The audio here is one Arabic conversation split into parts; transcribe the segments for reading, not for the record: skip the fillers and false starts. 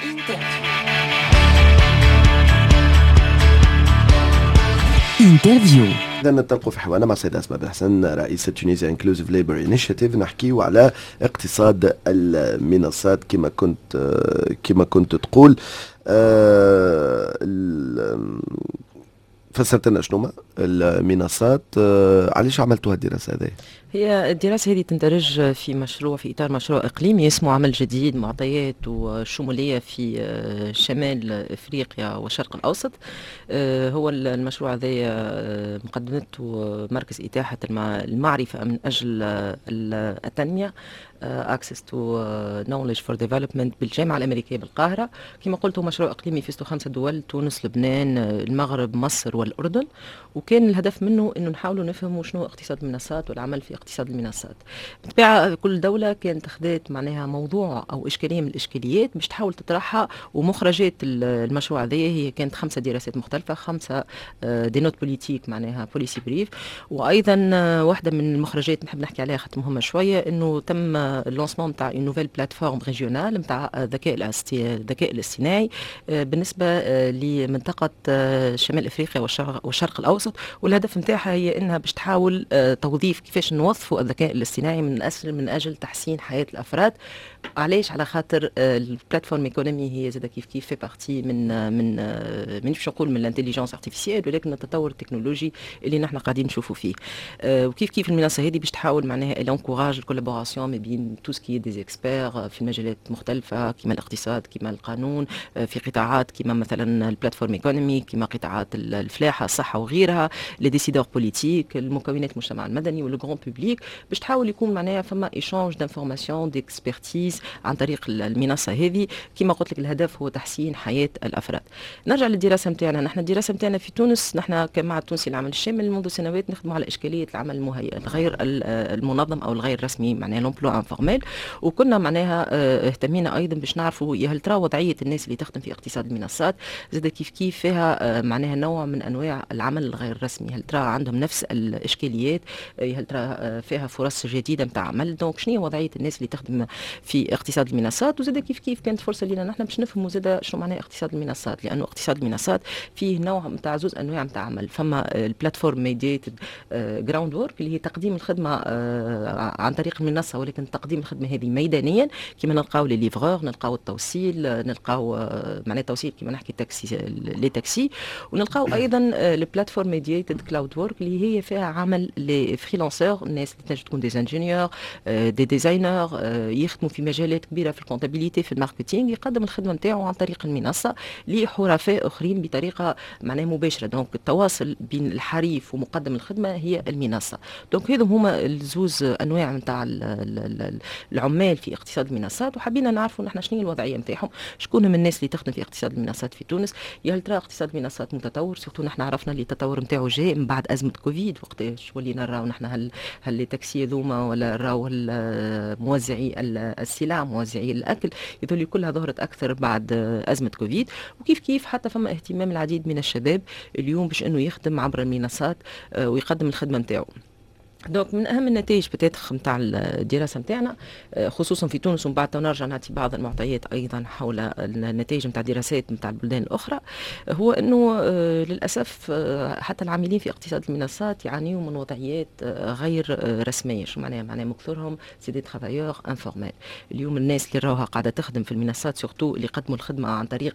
انترفيو. إذا نتلقوا في حوارنا مع السيدة أسماء بن حسن رئيسة تونيزيا انكلوزيف ليبر انيشيتيف، نحكيو على اقتصاد المنصات كما كنت تقول. فسرت لنا شنو المنصات، علاش عملتوا الدراسة هذه؟ هي الدراسة هذه تندرج في إطار مشروع إقليمي اسمه عمل جديد، معطيات وشمولية في شمال إفريقيا والشرق الأوسط. هو المشروع هذا مقدمته مركز إتاحة المعرفة من أجل التنمية، Access to Knowledge for Development بالجامعة الأمريكية بالقاهرة. كما قلت هو مشروع إقليمي فيه 5 دول: تونس، لبنان، المغرب، مصر والأردن. وكان الهدف منه أنه نحاولوا نفهموا شنو اقتصاد المنصات والعمل في اقتصاد المنصات. بالطبيعة كل دولة كانت أخذت معناها موضوع أو إشكالية من الإشكاليات باش تحاول تطرحها، ومخرجات المشروع هذه هي كانت 5 دراسات مختلفة، 5 دي نوت بوليتيك معناها بوليسي بريف. وأيضا واحدة من المخرجات نحب نحكي عليها خاطر مهمة شوية، أنه تم اللونسمون نتاع اون نوفيل بلاتفورم ريجيونال نتاع الذكاء الاصطناعي بالنسبة لمنطقة شمال افريقيا والشرق الاوسط. والهدف نتاعها هي انها باش تحاول توظيف كيفاش نوظفوا الذكاء الاصطناعي من اجل تحسين حياة الافراد. علاش؟ على خاطر البلاتفورم ايكونومي هي زاد كيف في بارتي من باش نقول من الانتيليجنس ارتيفيسيال، ولكن التطور التكنولوجي اللي نحن قاعدين نشوفوا فيه. وكيف المنصه هذه باش تحاول معناها الانكوراج الكولابوراسيون ما بين تو سكي دي اكسبير في مجالات مختلفه كما الاقتصاد، كما القانون، في قطاعات كما مثلا البلاتفورم ايكونومي، كما قطاعات الفلاحه، الصحه وغيرها، لي ديسيدور بوليتيك، المكونات المجتمع المدني والو غران بوبليك، باش تحاول يكون معناها فما ايشانج دانفورماسيون ديكسبرتيز عن طريق المنصه هذه. كما قلت لك الهدف هو تحسين حياه الافراد. نرجع للدراسه نتاعنا. نحن الدراسه نتاعنا في تونس، نحن كمعهد التونسي للعمل الشامل منذ سنوات نخدموا على اشكاليه العمل المهيئ الغير المنظم او الغير رسمي، معناها لومبلوا انفورميل. وكنا معناها اهتمينا ايضا باش نعرفوا هل ترى وضعيه الناس اللي تخدم في اقتصاد المنصات زاد كيف فيها معناها نوع من انواع العمل الغير رسمي، هل ترى عندهم نفس الاشكاليات، هل ترى فيها فرص جديده نتاع عمل. دونك شنو هي وضعيه الناس اللي تخدم في اقتصاد المنصات؟ وزاد كيف كانت فرصه لنا نحن باش نفهموا زاد شنو معناها اقتصاد المنصات، لانه اقتصاد المنصات فيه نوع نتاع زوز انواع نتاع عمل. فما البلاتفورم ميديتد جراوند وورك اللي هي تقديم الخدمه عن طريق المنصه، ولكن تقديم الخدمه هذه ميدانيا، كما نلقاو لي ليفرور، نلقاو التوصيل، نلقاو معناها توصيل كما نحكي تاكسي لي تاكسي، ونلقاو ايضا البلاتفورم ميديتد كلاود وورك اللي هي فيها عمل لي فريلانسور، الناس اللي تنجم تكون دي انجينيور، دي ديزاينر، يخدموا في مجالات كبيره في الكونتابيليتي، في الماركتينغ، يقدم الخدمه نتاعو عن طريق المنصه لحرفاء اخرين بطريقه معناها مباشره. دونك التواصل بين الحريف ومقدم الخدمه هي المنصه. دونك هما الزوز انواع نتاع العمال في اقتصاد المنصات، وحبينا نعرفوا نحن شنو الوضعيه نتاعهم، شكون من الناس اللي تخدم في اقتصاد المنصات في تونس، هل ترى اقتصاد المنصات متطور. سورتو نحن عرفنا اللي التطور نتاعو جاء من بعد ازمه كوفيد، وقتاش ولينا نراو نحن هل لي تاكسي ذوما ولا راو موزعي السلع، موزعي الاكل، يذولي كلها ظهرت اكثر بعد ازمه كوفيد. وكيف حتى فما اهتمام العديد من الشباب اليوم باش انه يخدم عبر المنصات ويقدم الخدمه نتاعو. دونك من اهم النتائج بتاتخ نتاع الدراسه نتاعنا خصوصا في تونس، ومن بعد نرجع نعطي بعض المعطيات ايضا حول النتائج نتاع الدراسات نتاع البلدان الاخرى، هو انه للاسف حتى العاملين في اقتصاد المنصات يعانيوا من وضعيات غير رسميه. شو معناها مكثرهم سي دي ترافايور انفورميل. اليوم الناس اللي راها قاعده تخدم في المنصات سورتو اللي يقدموا الخدمه عن طريق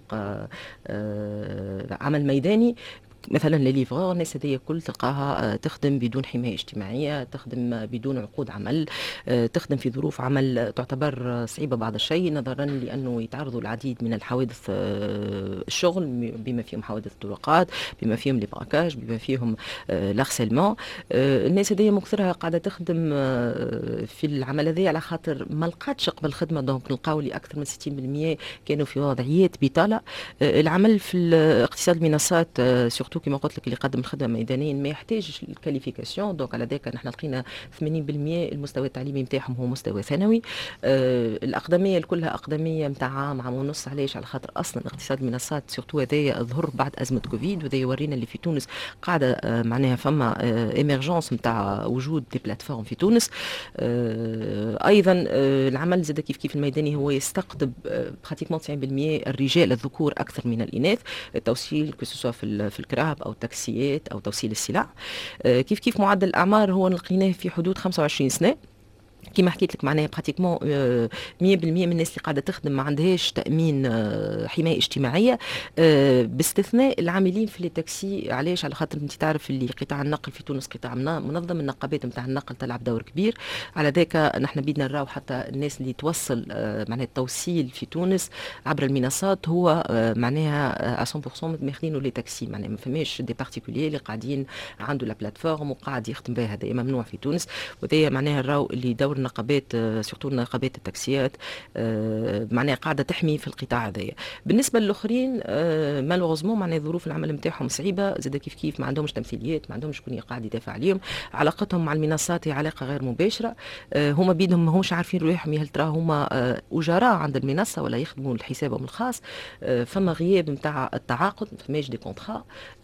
عمل ميداني، مثلا ليفرور، الناس هذه كل تلقاها تخدم بدون حماية اجتماعية، تخدم بدون عقود عمل، تخدم في ظروف عمل تعتبر صعيبة بعض الشيء، نظرا لأنه يتعرضوا العديد من الحوادث الشغل، بما فيهم حوادث الطرقات، بما فيهم البراكاج، بما فيهم الارسلمون. الناس هذه مكثرها قاعدة تخدم في العمل هذا على خاطر ما لقاتش قبل الخدمة. دونك نلقاو لي أكثر من 60% كانوا في وضعيات بطالة. العمل في اقتصاد المنصات سورتو سورتو كيما قلت لك اللي يقدم الخدمه ميدانيا ما يحتاجش الكاليفيكاسيون. دونك على ذاك نحن لقينا 80% المستوى التعليمي نتاعهم هو مستوى ثانوي. الاقدميه كلها اقدميه نتاع عام ونص. علاش؟ على خاطر اصلا اقتصاد المنصات سورتو هذايا ظهر بعد ازمه كوفيد، وهذا يورينا اللي في تونس قاعده معناها فما ايمرجونس نتاع وجود دي بلاتفورم في تونس. ايضا العمل زاد كيف الميداني هو يستقطب براتيكمون 90% الرجال الذكور اكثر من الاناث. التوصيل كسوا في الكراب او التاكسيات او توصيل السلع. كيف معدل الاعمار هو لقيناه في حدود 25 سنه. كما حكيت لك معناها براتيكمون 100% من الناس اللي قاعده تخدم ما عندهاش تامين حمايه اجتماعيه، باستثناء العاملين في التاكسي. علاش؟ على خاطر انت تعرف اللي قطاع النقل في تونس قطاع منظم، النقابات نتاع النقل تلعب دور كبير. على ذاك نحن بدنا نراو حتى الناس اللي توصل معناها التوصيل في تونس عبر المنصات هو معناها 100% ماخذينه لي تاكسي، معناها ما فماش دي بارتيكولير اللي قاعدين عنده لا بلاتفورم وقاعد يخدم بها. هذا ممنوع في تونس، وهذا معناها نراو اللي دور النقابات سورتو نقابات التاكسيات معناها قاعده تحمي في القطاع هذايا. بالنسبه للاخرين مالوغوزمون معناها ظروف العمل نتاعهم صعيبه، زاد كيف ما عندهمش تمثيليات، ما عندهمش شكون قاعد يدافع عليهم. علاقتهم مع المنصات هي علاقه غير مباشره. هما بيدهم ماهوش عارفين روحهم هل ترى هما اجراء عند المنصه ولا يخدموا لحسابهم الخاص. فما غياب نتاع التعاقد، ما فماش دي كونترا.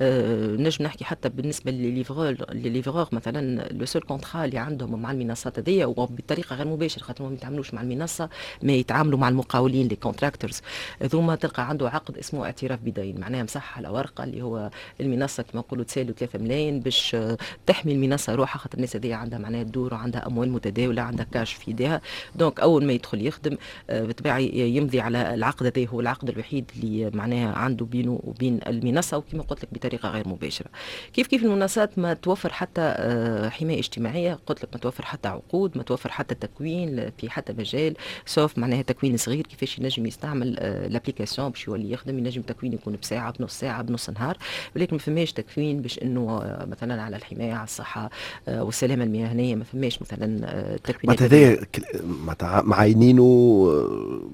نجم نحكي حتى بالنسبه لليفرور مثلا لو سول كونترا اللي عندهم مع المنصات هذيا وبطريقه غير مباشره، خاطر ما يتعاملوش مع المنصه، ما يتعاملوا مع المقاولين لي كونتراكتورز. ثم تلقى عنده عقد اسمه اعتراف بدين، معناها مصح على ورقه اللي هو المنصه كما نقولوا تسالوا 3 ملايين باش تحمي المنصه روحها، خاطر الناس هذيا عندها معناها تدور وعندها اموال متداوله، عندها كاش في يدها. دونك اول ما يدخل يخدم بالطبيعه يمضي على العقد هذا، هو العقد الوحيد اللي معناها عنده بينه وبين المنصه، وكما قلت لك بطريقه غير مباشره. كيف المنصات ما توفر حتى حمايه اجتماعيه، قلت لك ما توفر حتى عقود، ما توفر حتى تكوين في حتى مجال، سوف معناها تكوين صغير كيفاش ينجم يستعمل الابليكاسيون باش يولي يخدم. ينجم تكوين يكون بساعه، بنص ساعه، بنص نهار، ولكن ما فماش تكوين باش انه مثلا على الحمايه، على الصحه والسلامه المهنيه. ما فماش مثلا تكوين. معناتها معينينه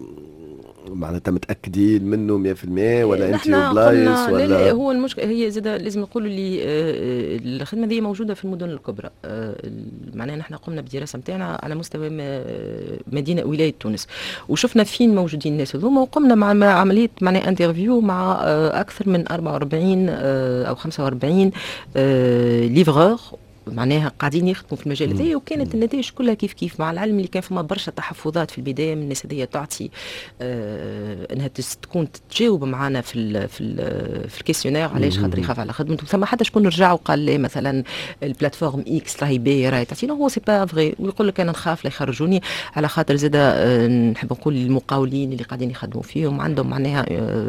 معناتها متاكدين منه 100% ولا انت بلايص ولا؟ لا هو المشكله هي زاد لازم نقولوا اللي الخدمه دي موجوده في المدن الكبرى. معناها نحن قمنا بدراسه نتاعنا على مستوى مدينه ولايه تونس، وشفنا فين موجودين الناس هذوما، وقمنا مع عمليه معناها انترفيو مع اكثر من 44 او 45 ليفرور معناها قاعدين يخدموا في المجال هذا. وكانت النتائج كلها كيف مع العلم اللي كان فما برشا تحفظات في البدايه من الناس هذيا تعطي انها تكون تجاوب معنا في الكيسيونير. علاش؟ خاطر يخاف على خدمته. ثم حتى شكون رجع وقال لي مثلا البلاتفورم اكس راهي باهيه راهي تعطينا، هو سي با فغي، ويقول لك انا نخاف لا يخرجوني، على خاطر زاد نحب نقول المقاولين اللي قاعدين يخدموا فيهم عندهم معناها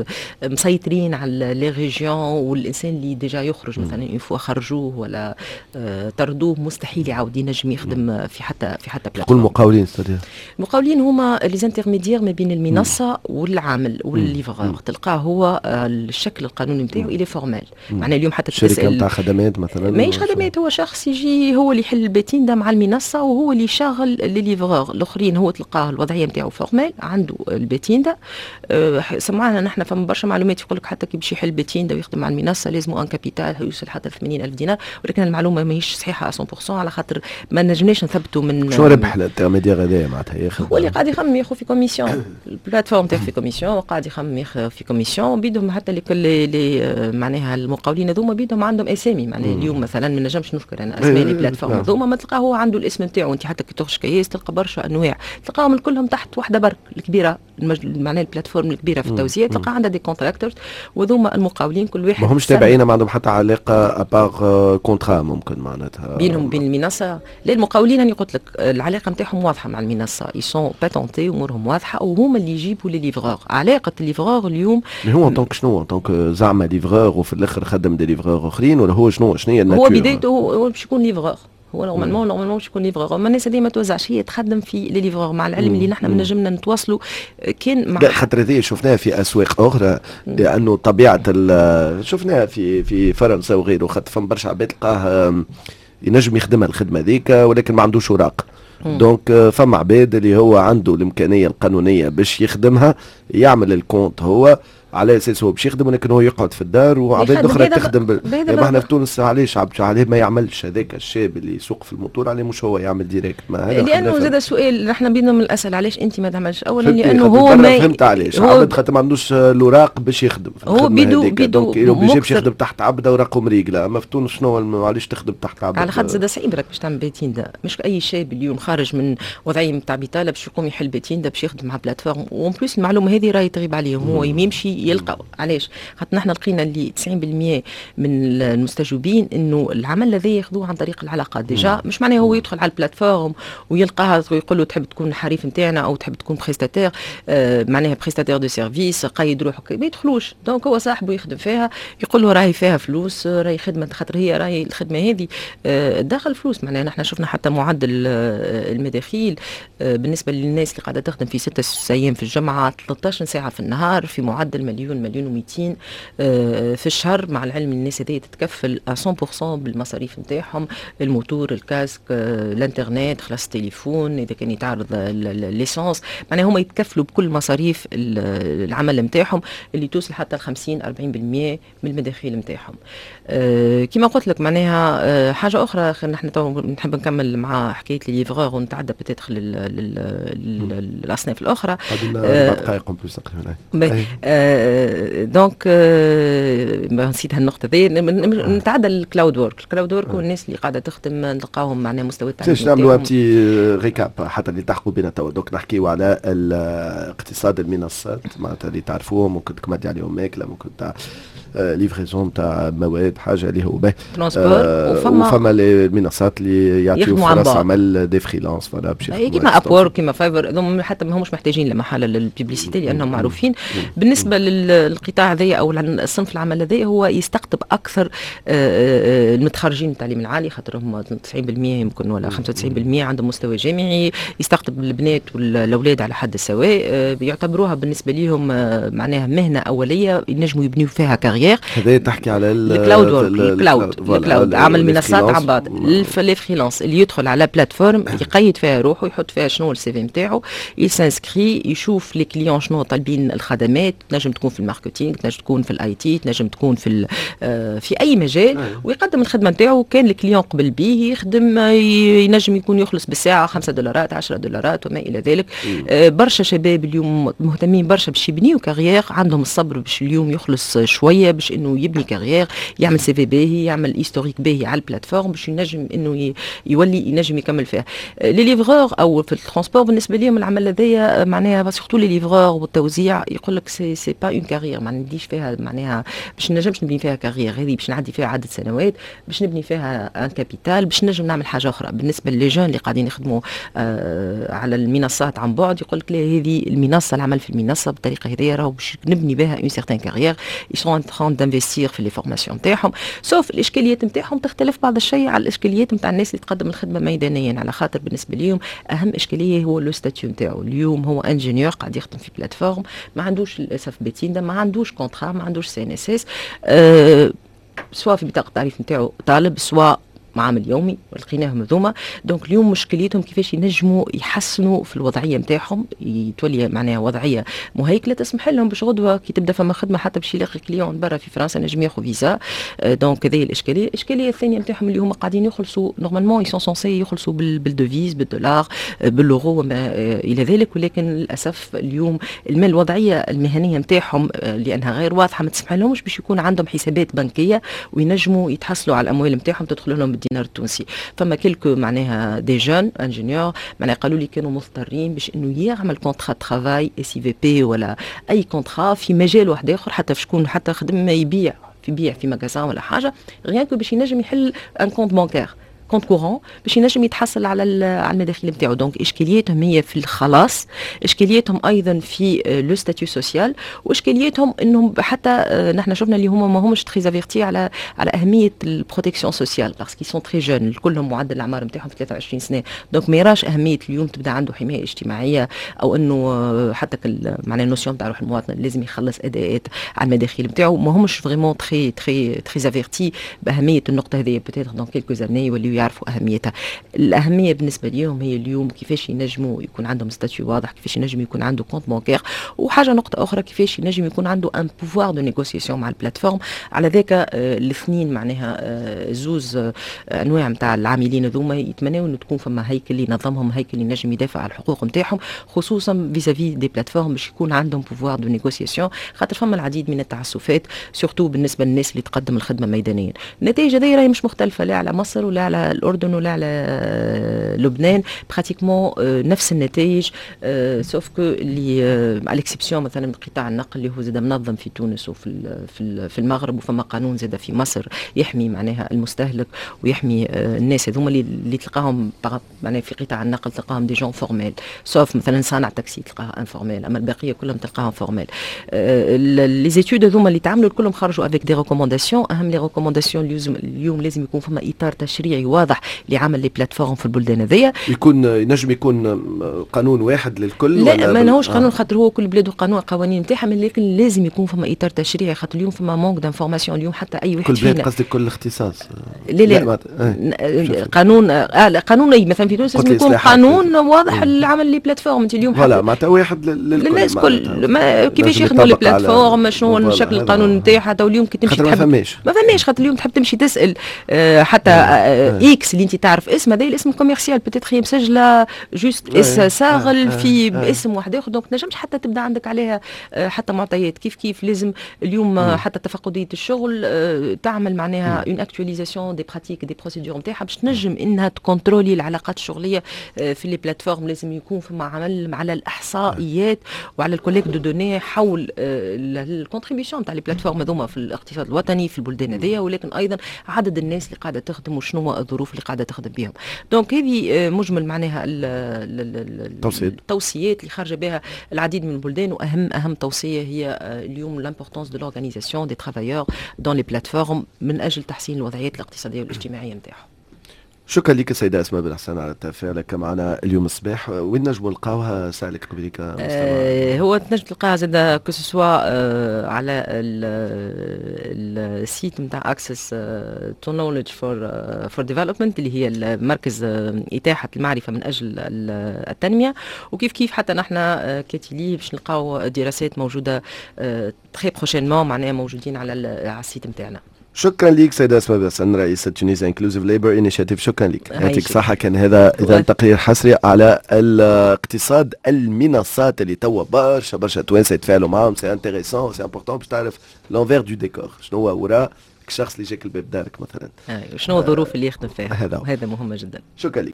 مسيطرين على لي ريجيون، والانسان اللي ديجا يخرج مثلا يفوا خرجوه ولا طردوه مستحيل يعاود ينجم يخدم في حتى بلاتفورم. كل المقاولين استاذ؟ المقاولين هما لي زانترميديير ما بين المنصه والعامل والليفرور. تلقاه هو الشكل القانوني نتاعو الى فورمال، معناها اليوم حتى شركه نتاع خدمات مثلا، ماهيش خدمات، هو شخص يجي هو اللي يحل الباتين ده مع المنصه، وهو اللي يشغل لي ليفرور الاخرين. هو تلقاه الوضعيه نتاعو فورمال، عنده الباتين ده. سمعنا نحن فما برشا معلومات يقول لك حتى كي باش يحل الباتين ده ويخدم مع المنصه لازم ان كابيتال يوصل حتى 80,000 دينار، ولكن المعلومه ماهيش صحيحه 100% على خاطر ما نجمناش نثبتوا من شو ربح الانترميديير هذايا معناتها ياخذ؟ هو اللي قاعد يخمم ياخذ في كوميسيون، البلاتفورم تاخذ في كوميسيون، وقاعد يخمم ياخذ في كوميسيون. بيدهم حتى لكل معناها المقاولين هذوما بيدهم عندهم اسامي، معناها اليوم مثلا ما نجمش نذكر انا اسماء البلاتفورم هذوما، ما تلقاه هو عنده الاسم نتاعو. انت حتى كي تخرج كياس تلقى برشا انواع، تلقاهم كلهم تحت واحده برك الكبيره، معناها البلاتفورم الكبيره في التوزيع تلقى عندها دي كونتراكتورز، وذوما المقاولين كل واحد ما همش تابعين، ما عندهم حتى علاقه ابار كونترا ممكن معناتها بينهم وبين المنصه. لا المقاولين انا قلت لك العلاقه نتاعهم واضحه مع المنصه، يسون باتونتي امورهم واضحه، وهما اللي يجيبوا لي ليفرور. علاقه الليفرور اليوم هو طونك شنو؟ طونك زعما ليفرور وفي الاخر خدم دي ليفرور اخرين، ولا هو شنو هي الناتور؟ هو بدايته هو باش يكون ليفرور، هو نورمالمون باش يكون ليفرور. اما الناس هذه ما توزعش، هي تخدم في لي ليفرور مع العلم اللي نحن ما نجمنا نتواصلوا كان مع خاطر هذه شفناها في اسواق اخرى، لانه طبيعه شفناها في فرنسا وغيره، خاطر فما برشا عباد تلقاه ينجم يخدمها الخدمه ذيك ولكن ما عندوش اوراق. دونك فما عباد اللي هو عنده الامكانيه القانونيه باش يخدمها، يعمل الكونت هو على اساس هو باش يخدم، ولكن هو يقعد في الدار وعباد اخرى تخدم يعني احنا في تونس علاش عليه ما يعملش هذاك الشاب اللي يسوق في الموتور، عليه مش هو يعمل ديريكت؟ ما لانه زاد سؤال احنا بينا من الاسئله علاش انت ما تعملش؟ اولا لانه هو ما فهمت علاش عبد خاطر ما عندوش الاوراق باش يخدم هو بيدو باش يخدم تحت عبده ورقم ريقله. اما في تونس شنو علاش تخدم تحت عبده؟ على خاطر زاد صعيب راك باش تعمل بيتيندا، مش اي شاب اليوم خارج من وضعيه نتاع بيتاله باش يقوم يحل بيتيندا باش يخدم مع بلاتفورم. وان بليس المعلومه هذه راهي تغيب عليهم، هو يمشي يلقى. علاش؟ خاطر نحن لقينا اللي 90% من المستجوبين انه العمل الذي ياخذوه عن طريق العلاقات ديجا، مش معناه هو يدخل على البلاتفورم ويلقاها ويقول له تحب تكون الحريف نتاعنا او تحب تكون بريستاتير، معناها بريستاتير دو سيرفيس، قيد روحك، ما يدخلوش. دونك هو صاحبه يخدم فيها يقول له راهي فيها فلوس، راهي خدمه، خاطر هي راهي الخدمه هذه داخل فلوس. معناها نحن شفنا حتى معدل المداخيل بالنسبه للناس اللي قاعده تخدم في 6 ايام في الجمعه، 13 ساعه في النهار، في معدل مليون و200 في الشهر. مع العلم الناس هذه تتكفل 100% بالمصاريف نتاعهم، الموتور، الكاسك، الانترنت، خلاص التليفون اذا كان يتعرض ليسانس. معناها هما يتكفلوا بكل مصاريف العمل نتاعهم اللي توصل حتى 50-40% من المداخيل نتاعهم. كما قلت لك معناها حاجه اخرى نحن نحب نكمل مع حكايه لي ليفغور ونتعدى بتدخل الاصناف الاخرى. دقائق دونك نسيت هالنقطه ذي. نتعدى الكلاود وورك. الكلاود وورك والناس اللي قاعده تخدم نلقاهم معناها مستوى التعليم. باش نعملوا بتي ريكاب حتى اللي تحكوا بينا توا. دوك نحكيو على اقتصاد المنصات معناتها اللي تعرفوهم، ممكن تكمدي عليهم ماكله، ممكن تاع ليفريزون تاع مواد، حاجه اللي هو به وفما المنصات اللي يعطيو فرص عمل دي فريلانس فوالا باش كيما ابور كيما فايفر، حتى ما همش محتاجين لمحل للبيبليسيتي لانهم معروفين. بالنسبه للقطاع هذايا او الصنف العمل هذايا هو يستقطب اكثر المتخرجين من التعليم العالي، خاطر هم 90% يمكن ولا 95% عندهم مستوى جامعي. يستقطب البنات والاولاد على حد سواء، بيعتبروها بالنسبه لهم معناها مهنه اوليه ينجموا يبنيوا فيها كارير. هذا تحكي على الكلاود عمل منصات عن بعض. لي فريلانس اللي يدخل على بلاتفورم يقيد فيها روحه، يحط فيها شنو السي في نتاعو، يسانسكري، يشوف لي كليون شنو طالبين الخدمات. تنجم تكون في الماركتينغ، تنجم تكون في الاي تي، تنجم تكون في اي مجال، ويقدم الخدمه نتاعو. كان الكليون قبل به يخدم ينجم يكون يخلص بالساعه $5 $10 وما الى ذلك. برشا شباب اليوم مهتمين برشا باش يبنيوا كارير، عندهم الصبر باش اليوم يخلص شويه باش انه يبني كارير، يعمل سي في باهي، يعمل هيستوريك باهي على البلاتفورم باش ينجم انه يولي ينجم يكمل فيها. لي ليفرور او في الترونسبور بالنسبه لهم العمل هذايا معناها سورتو لي ليفرور والتوزيع يقول لك سي با اون كارير، ما نديش فيها معناها باش نجمش نبني فيها كارير. هذه باش نعدي فيها عدد سنوات باش نبني فيها ان كابيتال باش نجم نعمل حاجه اخرى. بالنسبه لي جون اللي قاعدين يخدموا على المنصات عن بعد يقول لك لا هذه المنصه، العمل في المنصه بالطريقه هذيا راهو باش نبني بها اون سيغتان كارير. يسون ان دانفستير في لي فورماسيون نتاعهم، سوف الاشكاليات نتاعهم تختلف بعض الشيء على الاشكاليات نتاع الناس اللي تقدم الخدمه ميدانيا. على خاطر بالنسبه ليهم اهم اشكاليه هو لو ستاتيو نتاعو. اليوم هو انجينيور قاعد يخدم في بلاتفورم، ما عندوش للاسف بيتيندا، ما عندوش كونترا، ما عندوش سي ان اس اس، سواء في بطاقه التعريف نتاعو طالب، سواء معامل يومي ولقيناهم هذوما. دونك اليوم مشكلتهم كيفاش ينجموا يحسنوا في الوضعيه نتاعهم، يتولي معناها وضعيه مهيكله تسمح لهم باش غدوه كي تبدا فما خدمه حتى باش يلاقي كليون برا في فرنسا نجم ياخذ فيزا. دونك هذه الاشكاليه. الاشكاليه الثانيه نتاعهم اللي هما قاعدين يخلصوا نورمالمون يسون سونسي يخلصوا بالدوفيز، بالدولار، بالاورو وما الى ذلك، ولكن للاسف اليوم الوضعيه المهنيه نتاعهم لانها غير واضحه ما تسمح لهمش باش يكون عندهم حسابات بنكيه وينجموا يتحصلوا على الاموال نتاعهم تدخل لهم الدينار التونسي. فما كلكو معناها دي جون انجينيور معناها قالوا لي كانوا مضطرين باش انه يعمل كونترا ترافاي سي في بي ولا اي كونترا في مجال واحد اخر، حتى شكون حتى خدم يبيع في مغازان ولا حاجه، غير باش ينجم يحل ان كونت بانكير كونت كورون باش ينجم يتحصل على المداخيل نتاعو. دونك اشكالياتهم هي في الخلاص، اشكالياتهم ايضا في لو ستاتيو سوسيال، واشكالياتهم انهم حتى نحن شفنا اللي هما ما همش تري افيرتي على اهميه البروتيكسيون سوسيال باسكو سون تري جون، كلهم معدل الاعمار نتاعهم في 23 سنه. دونك ما يراش اهميه اليوم تبدا عنده حمايه اجتماعيه او انه حتى معناها النوسيون تاع روح المواطن لازم يخلص اداءات على المداخيل نتاعو. ما همش فريمون تري افيرتي باهميه النقطه هذه. بوتيتر دون كيلكو زاني يوليو ويعرفوا أهميتها. الأهمية بالنسبة ليهم هي اليوم كيفاش ينجموا يكون عندهم ستاتيو واضح، كيفاش ينجم يكون عنده كونت بانكير، وحاجة نقطة أخرى كيفاش ينجم يكون عنده ان بوفوار دو نيغوسياسيون مع البلاتفورم. على ذاك الاثنين معناها زوز أنواع نتاع العاملين هذوما يتمنوا إنه تكون فما هيكل ينظمهم، هيكل ينجم يدافع على الحقوق نتاعهم، خصوصا فيزافي دي بلاتفورم باش يكون عندهم بوفوار دو نيغوسياسيون، خاطر فما العديد من التعسفات سورتو بالنسبة للناس اللي تقدم الخدمة ميدانيا. النتائج هذه راهي مش مختلفة لا على مصر ولا على الأردن ولا على لبنان، براتيكمون نفس النتائج، سوف كو اللي على الاكسبسيون مثلا من قطاع النقل اللي هو زاد منظم في تونس وفي المغرب، وفما قانون زاد في مصر يحمي معناها المستهلك ويحمي الناس هذوما اللي تلقاهم معناها في قطاع النقل تلقاهم دي جون فورميل، سوف مثلا صانع تاكسي تلقاها انفورميل، اما البقيه كلهم تلقاهم فورميل. لي زيتود هذوما اللي تعملوا كلهم خرجوا افيك دي ريكومونداسيون. اهم لي ريكومونداسيون اليوم لازم يكون فما اطار تشريعي واضح لعمل لي بلاتفورم في البلدان هذيا، ينجم يكون قانون واحد للكل؟ لا ما نهوش قانون، خاطر هو كل بلاد وقانون قوانين نتاعها، لكن لازم يكون فما اطار تشريعي، خاطر اليوم فما مونك دانفورماسيون اليوم حتى اي واحد كل فينا. بلاد قصدك كل اختصاص؟ لا قانون مثلا في تونس لازم يكون قانون واضح لعمل لي بلاتفورم. انت اليوم ولا معناتها واحد للناس كل كيفاش يخدموا لي بلاتفورم، شنو هو شكل القانون نتاعها. حتى اليوم كي تمشي ما فماش خاطر اليوم تحب تمشي تسال حتى اكس اللي انت تعرف اسمه، هذا الاسم كوميرسيال بتاتر هي مسجله جوست ساغل في باسم واحد اخر، دونك تنجمش حتى تبدا عندك عليها حتى معطيات. كيف لازم اليوم حتى تفقديه الشغل تعمل معناها اون اكtualisation دي براتيك دي بروسيدور نتاعها باش تنجم انها تكونترولي العلاقات الشغليه في لي بلاتفورم. لازم يكون فما عمل على الاحصائيات وعلى الكوليك دو دوني حول الكونتريبيوشن تاع لي بلاتفورم هذوما في الاقتصاد الوطني في البلدان هذيا، ولكن ايضا عدد الناس اللي قاعده تخدم وشنو الظروف اللي قاعده تخدم بهم. دونك هذه مجمل معناها التوصيات اللي خارجه بها العديد من البلدان، واهم توصيه هي اليوم لامبورطونس دو لورغانيزاسيون دي ترافايور دون لي بلاتفورم من اجل تحسين الوضعيات الاقتصاديه والاجتماعيه نتاعهم. شكرا لك سيدة أسماء بن حسن على تفاعلك معنا اليوم الصباح. وين نجموا نلقاوها سالك قبليك؟ هو تنجم تلقاها زاد كسوا على السيت نتاع اكسس تو نوليدج فور ديفلوبمنت اللي هي المركز إتاحة المعرفة من أجل التنمية، وكيف حتى نحن كاتلي باش نلقاو دراسات موجودة تري بروشينمون معناها موجودين على السيت نتاعنا. شكرا لك سيدة أسماء بن حسن رئيسة تونيزيا انكلوزيف ليبر انيشيتيف. شكرا لك، يعطيك صحة. كان هذا إذا تقرير حصري على الاقتصاد المنصات اللي توا برشا توانسة يتفاعلوا معاهم. سي انتيريسون سي امبورطون باش تعرف لونفير دو ديكور، شنو هو وراء الشخص اللي جاك الباب دارك مثلا، شنو الظروف اللي يخدم فيها، هذا مهم جدا. شكرا لك.